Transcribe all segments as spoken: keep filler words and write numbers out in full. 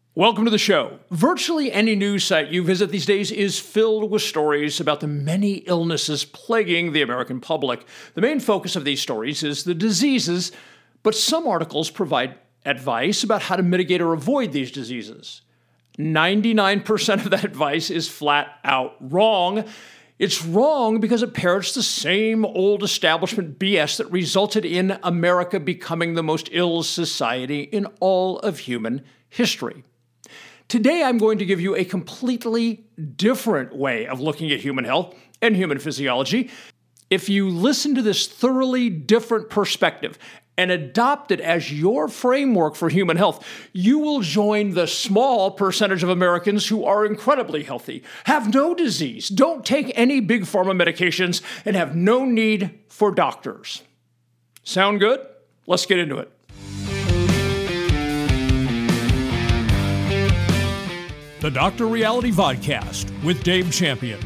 Welcome to the show. Virtually any news site you visit these days is filled with stories about the many illnesses plaguing the American public. The main focus of these stories is the diseases, but some articles provide advice about how to mitigate or avoid these diseases. ninety-nine percent of that advice is flat out wrong. It's wrong because it parrots the same old establishment B S that resulted in America becoming the most ill society in all of human history. Today, I'm going to give you a completely different way of looking at human health and human physiology. If you listen to this thoroughly different perspective and adopt it as your framework for human health, you will join the small percentage of Americans who are incredibly healthy, have no disease, don't take any big pharma medications, and have no need for doctors. Sound good? Let's get into it. The Doctor Reality Vodcast with Dave Champion.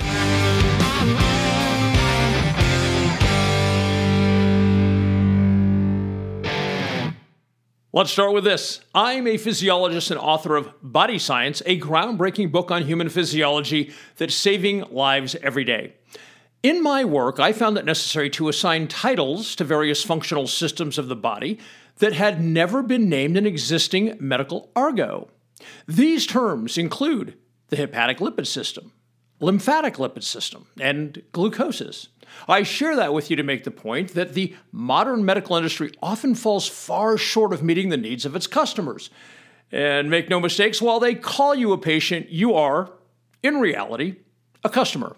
Let's start with this. I'm a physiologist and author of Body Science, a groundbreaking book on human physiology that's saving lives every day. In my work, I found it necessary to assign titles to various functional systems of the body that had never been named in existing medical argot. These terms include the hepatic lipid system, lymphatic lipid system, and glucosis. I share that with you to make the point that the modern medical industry often falls far short of meeting the needs of its customers. And make no mistakes, while they call you a patient, you are, in reality, a customer.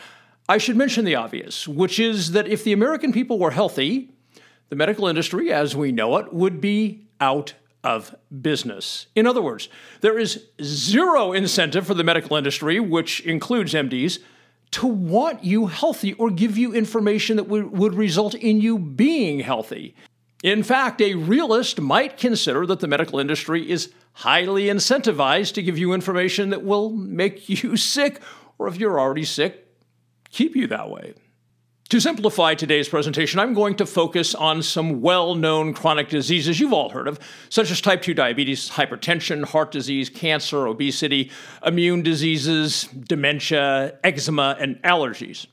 I should mention the obvious, which is that if the American people were healthy, the medical industry, as we know it, would be out of business. In other words, there is zero incentive for the medical industry, which includes M Ds, to want you healthy or give you information that w- would result in you being healthy. In fact, a realist might consider that the medical industry is highly incentivized to give you information that will make you sick, or if you're already sick, keep you that way. To simplify today's presentation, I'm going to focus on some well-known chronic diseases you've all heard of, such as type two diabetes, hypertension, heart disease, cancer, obesity, immune diseases, dementia, eczema, and allergies.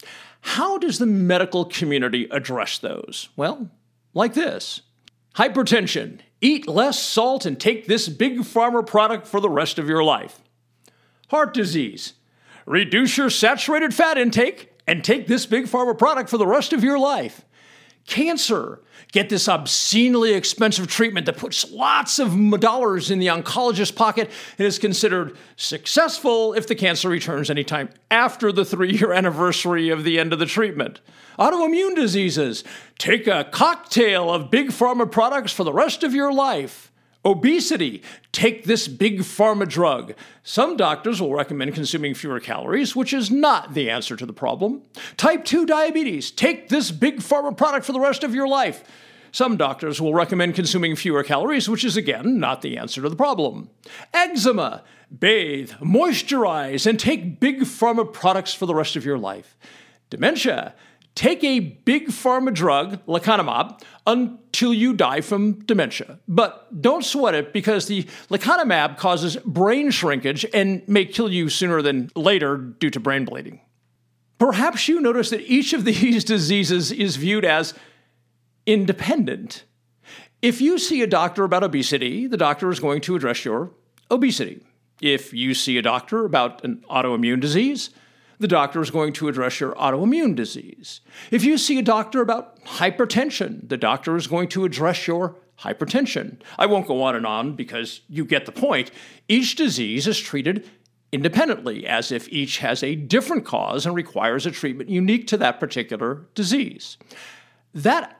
How does the medical community address those? Well, like this. Hypertension. Eat less salt and take this big pharma product for the rest of your life. Heart disease. Reduce your saturated fat intake and take this big pharma product for the rest of your life. Cancer. Get this obscenely expensive treatment that puts lots of dollars in the oncologist's pocket and is considered successful if the cancer returns anytime after the three-year anniversary of the end of the treatment. Autoimmune diseases. Take a cocktail of big pharma products for the rest of your life. Obesity. Take this big pharma drug. Some doctors will recommend consuming fewer calories, which is not the answer to the problem. Type two diabetes. Take this big pharma product for the rest of your life. Some doctors will recommend consuming fewer calories, which is, again, not the answer to the problem. Eczema. Bathe, moisturize, and take big pharma products for the rest of your life. Dementia. Take a big pharma drug, lecanemab, until you die from dementia. But don't sweat it because the lecanemab causes brain shrinkage and may kill you sooner than later due to brain bleeding. Perhaps you notice that each of these diseases is viewed as independent. If you see a doctor about obesity, the doctor is going to address your obesity. If you see a doctor about an autoimmune disease, the doctor is going to address your autoimmune disease. If you see a doctor about hypertension, the doctor is going to address your hypertension. I won't go on and on because you get the point. Each disease is treated independently, as if each has a different cause and requires a treatment unique to that particular disease. That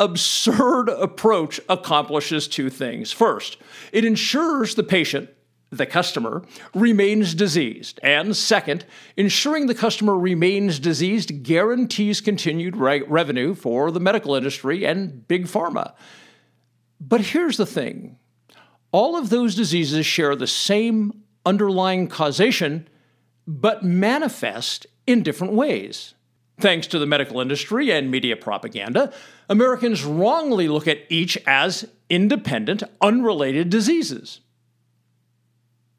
absurd approach accomplishes two things. First, it ensures the patient, the customer, remains diseased. And second, ensuring the customer remains diseased guarantees continued re- revenue for the medical industry and big pharma. But here's the thing. All of those diseases share the same underlying causation, but manifest in different ways. Thanks to the medical industry and media propaganda, Americans wrongly look at each as independent, unrelated diseases.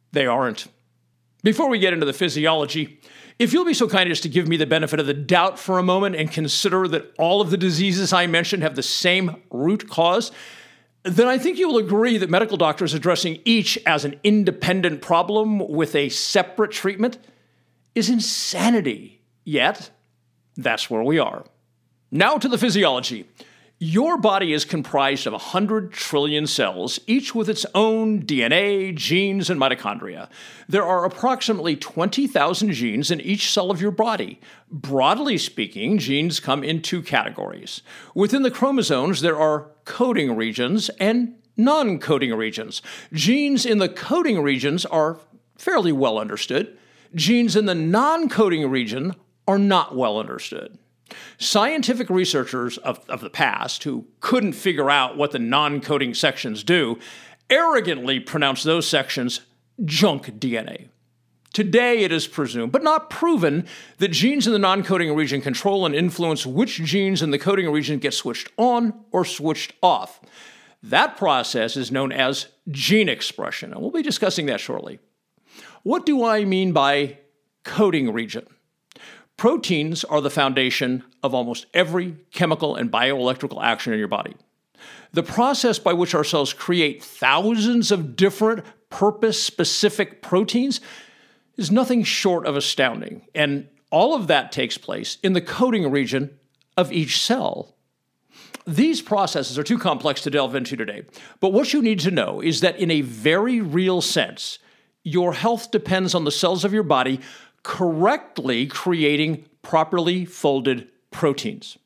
They aren't. Before we get into the physiology, if you'll be so kind as to give me the benefit of the doubt for a moment and consider that all of the diseases I mentioned have the same root cause, then I think you will agree that medical doctors addressing each as an independent problem with a separate treatment is insanity. Yet, that's where we are. Now to the physiology. Your body is comprised of one hundred trillion cells, each with its own D N A, genes, and mitochondria. There are approximately twenty thousand genes in each cell of your body. Broadly speaking, genes come in two categories. Within the chromosomes, there are coding regions and non-coding regions. Genes in the coding regions are fairly well understood. Genes in the non-coding region are not well understood. Scientific researchers of, of the past who couldn't figure out what the non-coding sections do arrogantly pronounced those sections junk D N A. Today it is presumed, but not proven, that genes in the non-coding region control and influence which genes in the coding region get switched on or switched off. That process is known as gene expression, and we'll be discussing that shortly. What do I mean by coding region? Proteins are the foundation of almost every chemical and bioelectrical action in your body. The process by which our cells create thousands of different purpose-specific proteins is nothing short of astounding, and all of that takes place in the coding region of each cell. These processes are too complex to delve into today, but what you need to know is that in a very real sense, your health depends on the cells of your body correctly creating properly folded proteins.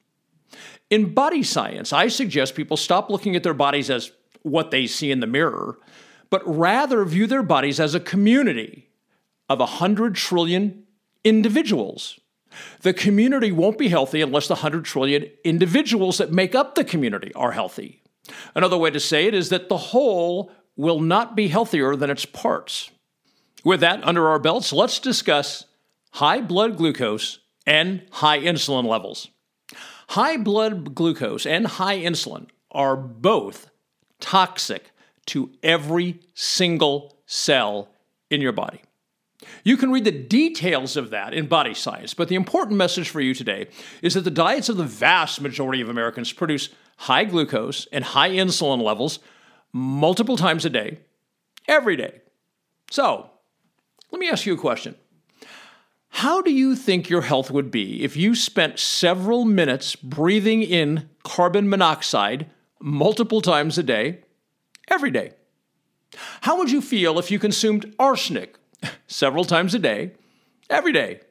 In body science, I suggest people stop looking at their bodies as what they see in the mirror, but rather view their bodies as a community of one hundred trillion individuals. The community won't be healthy unless the one hundred trillion individuals that make up the community are healthy. Another way to say it is that the whole will not be healthier than its parts. With that under our belts, let's discuss high blood glucose and high insulin levels. High blood glucose and high insulin are both toxic to every single cell in your body. You can read the details of that in Body Science, but the important message for you today is that the diets of the vast majority of Americans produce high glucose and high insulin levels multiple times a day, every day. So, let me ask you a question. How do you think your health would be if you spent several minutes breathing in carbon monoxide multiple times a day, every day? How would you feel if you consumed arsenic several times a day, every day?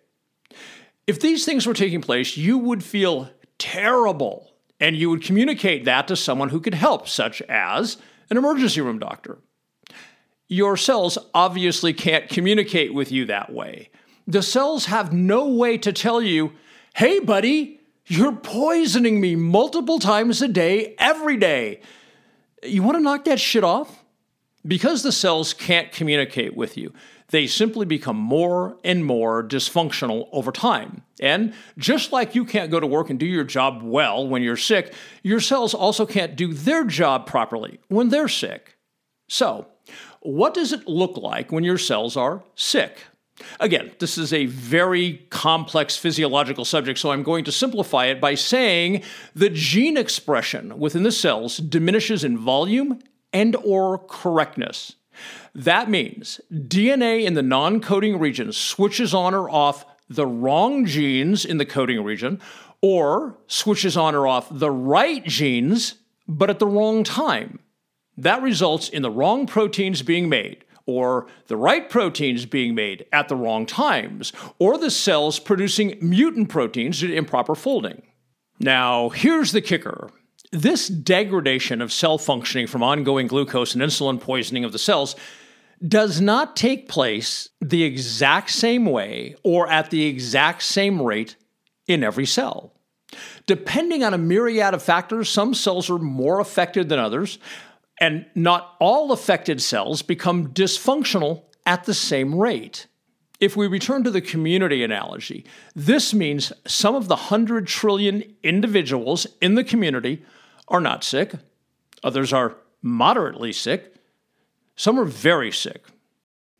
If these things were taking place, you would feel terrible, and you would communicate that to someone who could help, such as an emergency room doctor. Your cells obviously can't communicate with you that way. The cells have no way to tell you, hey, buddy, you're poisoning me multiple times a day, every day. You want to knock that shit off? Because the cells can't communicate with you, they simply become more and more dysfunctional over time. And just like you can't go to work and do your job well when you're sick, your cells also can't do their job properly when they're sick. So, what does it look like when your cells are sick? Again, this is a very complex physiological subject, so I'm going to simplify it by saying the gene expression within the cells diminishes in volume and or correctness. That means D N A in the non-coding region switches on or off the wrong genes in the coding region, or switches on or off the right genes, but at the wrong time. That results in the wrong proteins being made, or the right proteins being made at the wrong times, or the cells producing mutant proteins due to improper folding. Now, here's the kicker. This degradation of cell functioning from ongoing glucose and insulin poisoning of the cells does not take place the exact same way or at the exact same rate in every cell. Depending on a myriad of factors, some cells are more affected than others, and not all affected cells become dysfunctional at the same rate. If we return to the community analogy, this means some of the one hundred trillion individuals in the community are not sick. Others are moderately sick. Some are very sick.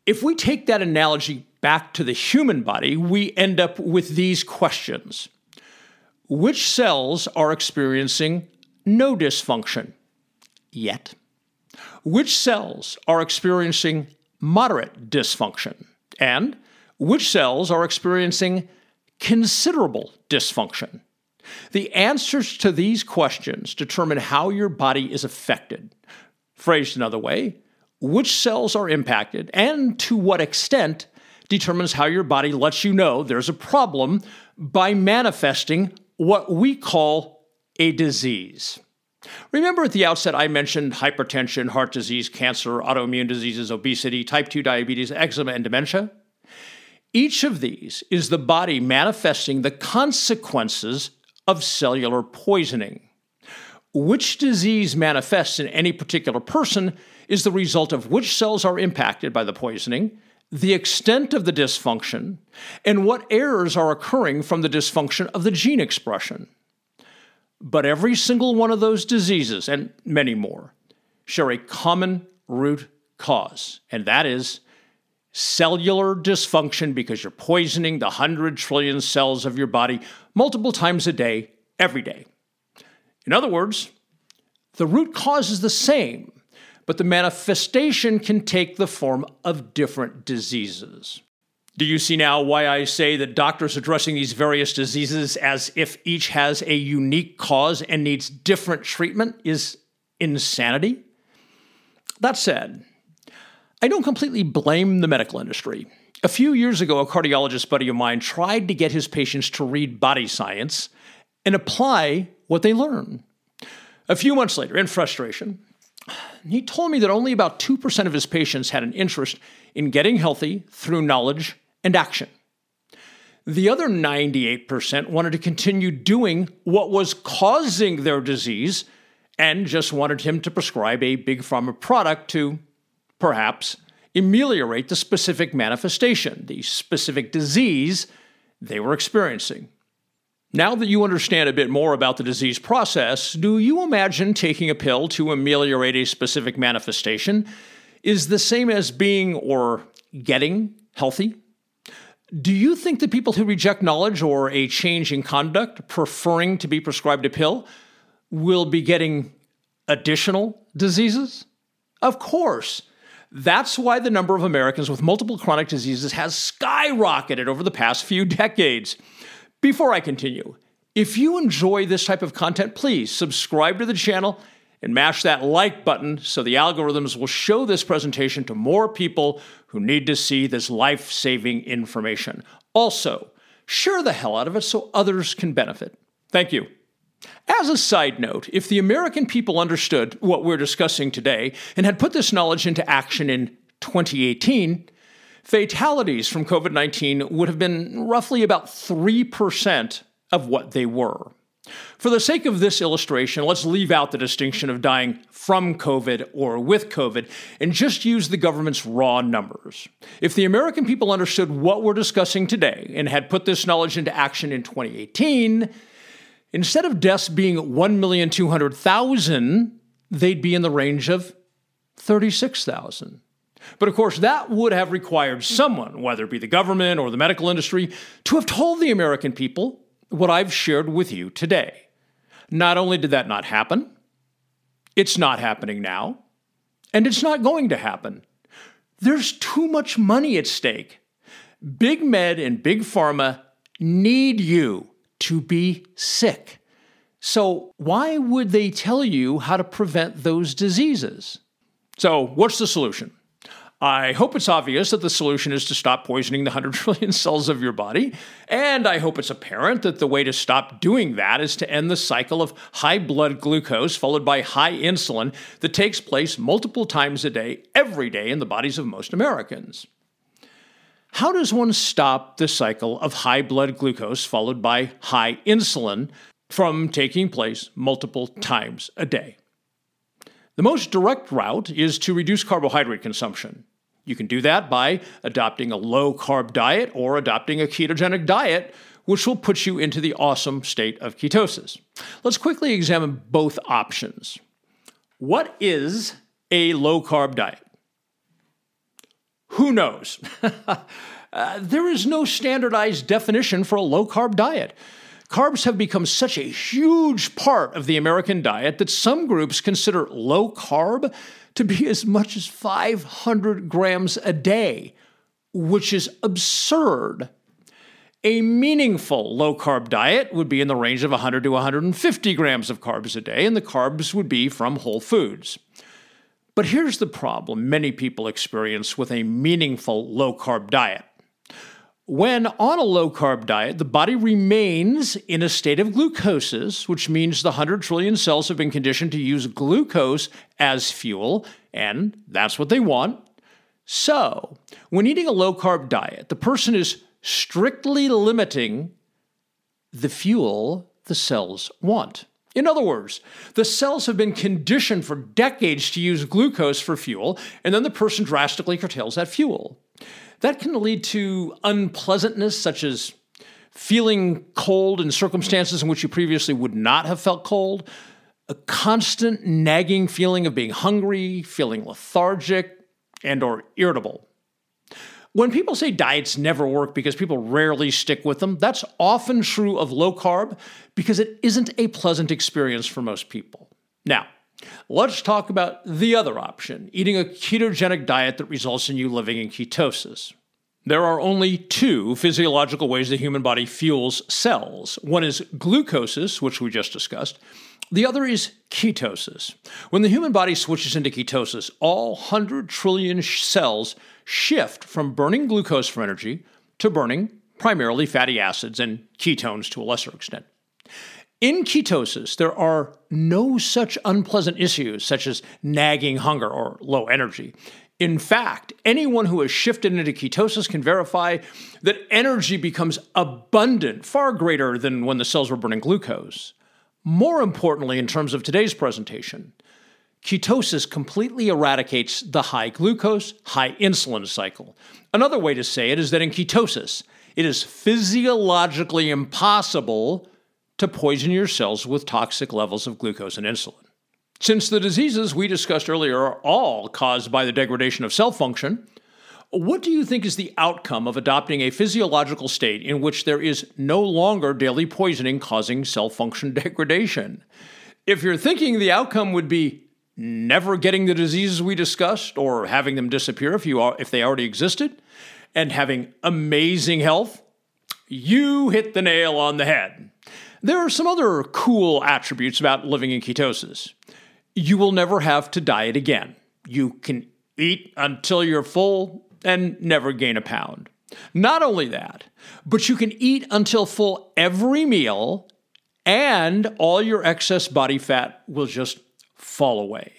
If we take that analogy back to the human body, we end up with these questions. Which cells are experiencing no dysfunction yet? Which cells are experiencing moderate dysfunction? And which cells are experiencing considerable dysfunction? The answers to these questions determine how your body is affected. Phrased another way, which cells are impacted and to what extent determines how your body lets you know there's a problem by manifesting what we call a disease. Remember at the outset I mentioned hypertension, heart disease, cancer, autoimmune diseases, obesity, type two diabetes, eczema, and dementia? Each of these is the body manifesting the consequences of cellular poisoning. Which disease manifests in any particular person is the result of which cells are impacted by the poisoning, the extent of the dysfunction, and what errors are occurring from the dysfunction of the gene expression. But every single one of those diseases, and many more, share a common root cause, and that is cellular dysfunction because you're poisoning the one hundred trillion cells of your body multiple times a day, every day. In other words, the root cause is the same, but the manifestation can take the form of different diseases. Do you see now why I say that doctors addressing these various diseases as if each has a unique cause and needs different treatment is insanity? That said, I don't completely blame the medical industry. A few years ago, a cardiologist buddy of mine tried to get his patients to read Body Science and apply what they learn. A few months later, in frustration, he told me that only about two percent of his patients had an interest in getting healthy through knowledge and action. The other ninety-eight percent wanted to continue doing what was causing their disease and just wanted him to prescribe a big pharma product to, perhaps, ameliorate the specific manifestation, the specific disease they were experiencing. Now that you understand a bit more about the disease process, do you imagine taking a pill to ameliorate a specific manifestation is the same as being or getting healthy? Do you think that people who reject knowledge or a change in conduct, preferring to be prescribed a pill, will be getting additional diseases? Of course. That's why the number of Americans with multiple chronic diseases has skyrocketed over the past few decades. Before I continue, if you enjoy this type of content, please subscribe to the channel and mash that like button so the algorithms will show this presentation to more people who need to see this life-saving information. Also, share the hell out of it so others can benefit. Thank you. As a side note, if the American people understood what we're discussing today and had put this knowledge into action in twenty eighteen, fatalities from COVID nineteen would have been roughly about three percent of what they were. For the sake of this illustration, let's leave out the distinction of dying from COVID or with COVID and just use the government's raw numbers. If the American people understood what we're discussing today and had put this knowledge into action in twenty eighteen, instead of deaths being one million two hundred thousand, they'd be in the range of thirty-six thousand. But of course, that would have required someone, whether it be the government or the medical industry, to have told the American people what I've shared with you today. Not only did that not happen, it's not happening now, and it's not going to happen. There's too much money at stake. Big Med and Big Pharma need you to be sick. So why would they tell you how to prevent those diseases? So what's the solution? I hope it's obvious that the solution is to stop poisoning the one hundred trillion cells of your body, and I hope it's apparent that the way to stop doing that is to end the cycle of high blood glucose followed by high insulin that takes place multiple times a day, every day in the bodies of most Americans. How does one stop the cycle of high blood glucose followed by high insulin from taking place multiple times a day? The most direct route is to reduce carbohydrate consumption. You can do that by adopting a low-carb diet or adopting a ketogenic diet, which will put you into the awesome state of ketosis. Let's quickly examine both options. What is a low-carb diet? Who who knows? uh, there is no standardized definition for a low-carb diet. Carbs have become such a huge part of the American diet that some groups consider low-carb to be as much as five hundred grams a day, which is absurd. A meaningful low-carb diet would be in the range of one hundred to one hundred fifty grams of carbs a day, and the carbs would be from whole foods. But here's the problem many people experience with a meaningful low-carb diet. When on a low-carb diet, the body remains in a state of glucosis, which means the one hundred trillion cells have been conditioned to use glucose as fuel, and that's what they want. So, when eating a low-carb diet, the person is strictly limiting the fuel the cells want. In other words, the cells have been conditioned for decades to use glucose for fuel, and then the person drastically curtails that fuel. That can lead to unpleasantness, such as feeling cold in circumstances in which you previously would not have felt cold, a constant nagging feeling of being hungry, feeling lethargic, and or irritable. When people say diets never work because people rarely stick with them, that's often true of low carb because it isn't a pleasant experience for most people. Now, let's talk about the other option, eating a ketogenic diet that results in you living in ketosis. There are only two physiological ways the human body fuels cells. One is glucosis, which we just discussed. The other is ketosis. When the human body switches into ketosis, all one hundred trillion cells shift from burning glucose for energy to burning primarily fatty acids and ketones to a lesser extent. In ketosis, there are no such unpleasant issues such as nagging hunger or low energy. In fact, anyone who has shifted into ketosis can verify that energy becomes abundant, far greater than when the cells were burning glucose. More importantly, in terms of today's presentation, ketosis completely eradicates the high glucose, high insulin cycle. Another way to say it is that in ketosis, it is physiologically impossible to poison your cells with toxic levels of glucose and insulin. Since the diseases we discussed earlier are all caused by the degradation of cell function, what do you think is the outcome of adopting a physiological state in which there is no longer daily poisoning causing cell function degradation? If you're thinking the outcome would be never getting the diseases we discussed or having them disappear if you are, if they already existed, and having amazing health, you hit the nail on the head. There are some other cool attributes about living in ketosis. You will never have to diet again. You can eat until you're full and never gain a pound. Not only that, but you can eat until full every meal and all your excess body fat will just fall away.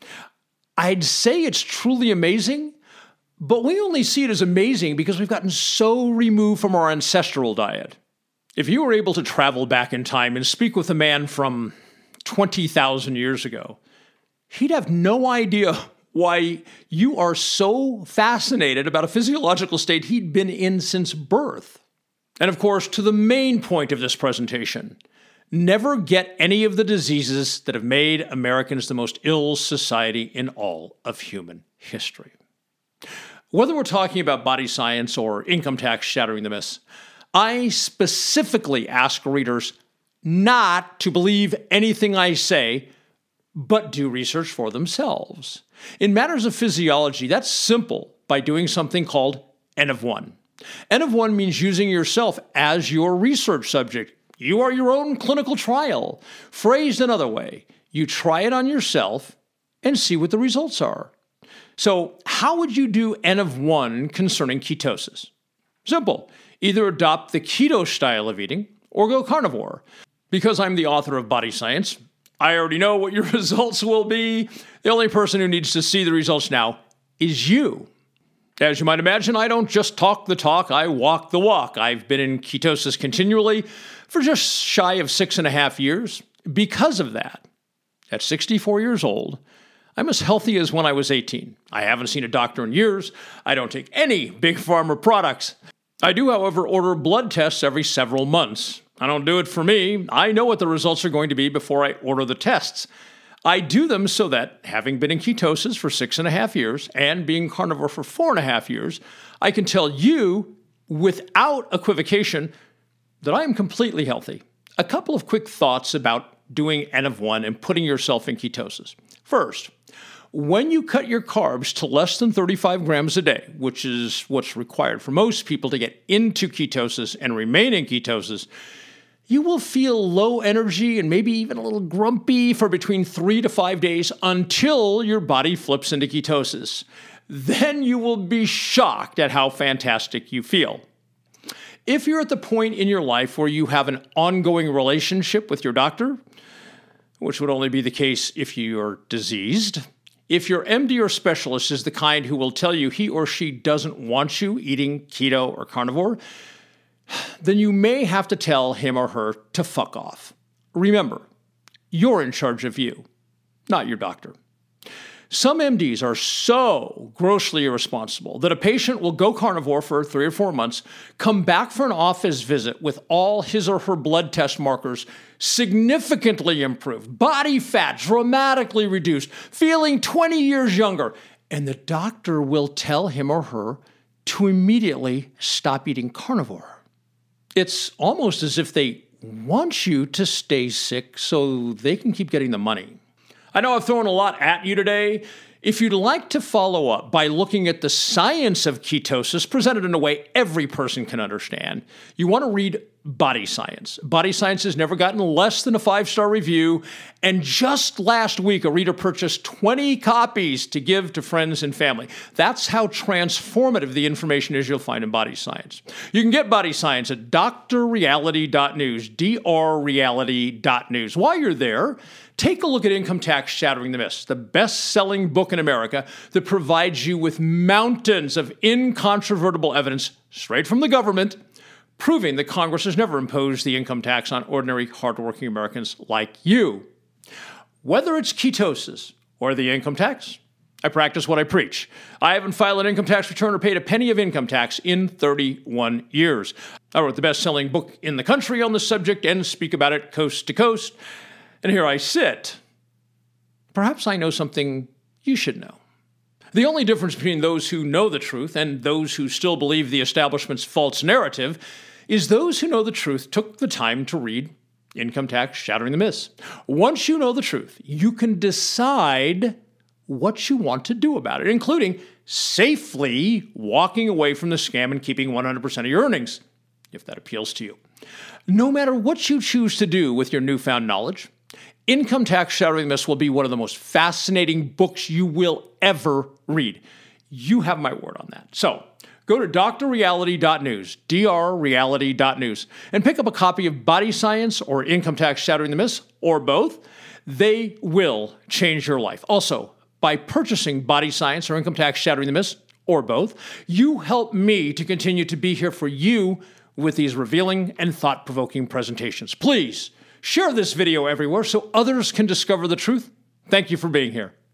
I'd say it's truly amazing, but we only see it as amazing because we've gotten so removed from our ancestral diet. If you were able to travel back in time and speak with a man from twenty thousand years ago, he'd have no idea why you are so fascinated about a physiological state he'd been in since birth. And of course, to the main point of this presentation, never get any of the diseases that have made Americans the most ill society in all of human history. Whether we're talking about body science or income tax shattering the myths, I specifically ask readers not to believe anything I say, but do research for themselves. In matters of physiology, that's simple by doing something called N of one. N of one means using yourself as your research subject. You are your own clinical trial. Phrased another way, you try it on yourself and see what the results are. So how would you do N of one concerning ketosis? Simple. Either adopt the keto style of eating or go carnivore. Because I'm the author of Body Science, I already know what your results will be. The only person who needs to see the results now is you. As you might imagine, I don't just talk the talk, I walk the walk. I've been in ketosis continually for just shy of six and a half years. Because of that, at sixty-four years old, I'm as healthy as when I was eighteen. I haven't seen a doctor in years. I don't take any big pharma products. I do, however, order blood tests every several months. I don't do it for me. I know what the results are going to be before I order the tests. I do them so that, having been in ketosis for six and a half years and being carnivore for four and a half years, I can tell you without equivocation that I am completely healthy. A couple of quick thoughts about doing N of one and putting yourself in ketosis. First, when you cut your carbs to less than thirty-five grams a day, which is what's required for most people to get into ketosis and remain in ketosis, you will feel low energy and maybe even a little grumpy for between three to five days until your body flips into ketosis. Then you will be shocked at how fantastic you feel. If you're at the point in your life where you have an ongoing relationship with your doctor, which would only be the case if you're diseased, if your M D or specialist is the kind who will tell you he or she doesn't want you eating keto or carnivore, then you may have to tell him or her to fuck off. Remember, you're in charge of you, not your doctor. Some M Ds are so grossly irresponsible that a patient will go carnivore for three or four months, come back for an office visit with all his or her blood test markers significantly improved, body fat dramatically reduced, feeling twenty years younger, and the doctor will tell him or her to immediately stop eating carnivore. It's almost as if they want you to stay sick so they can keep getting the money. I know I've thrown a lot at you today. If you'd like to follow up by looking at the science of ketosis presented in a way every person can understand, you want to read Body Science. Body Science has never gotten less than a five-star review, and just last week a reader purchased twenty copies to give to friends and family. That's how transformative the information is you'll find in Body Science. You can get Body Science at d r reality dot news, d r reality dot news. While you're there, take a look at Income Tax Shattering the Myths, the best-selling book in America that provides you with mountains of incontrovertible evidence straight from the government, proving that Congress has never imposed the income tax on ordinary, hardworking Americans like you. Whether it's ketosis or the income tax, I practice what I preach. I haven't filed an income tax return or paid a penny of income tax in thirty-one years. I wrote the best-selling book in the country on the subject and speak about it coast to coast. And here I sit. Perhaps I know something you should know. The only difference between those who know the truth and those who still believe the establishment's false narrative is those who know the truth took the time to read Income Tax Shattering the Myths. Once you know the truth, you can decide what you want to do about it, including safely walking away from the scam and keeping one hundred percent of your earnings, if that appeals to you. No matter what you choose to do with your newfound knowledge, Income Tax Shattering the Myths will be one of the most fascinating books you will ever read. You have my word on that. So, go to d r reality dot news, d r reality dot news, and pick up a copy of Body Science or Income Tax Shattering the Myths, or both. They will change your life. Also, by purchasing Body Science or Income Tax Shattering the Myths, or both, you help me to continue to be here for you with these revealing and thought-provoking presentations. Please, share this video everywhere so others can discover the truth. Thank you for being here.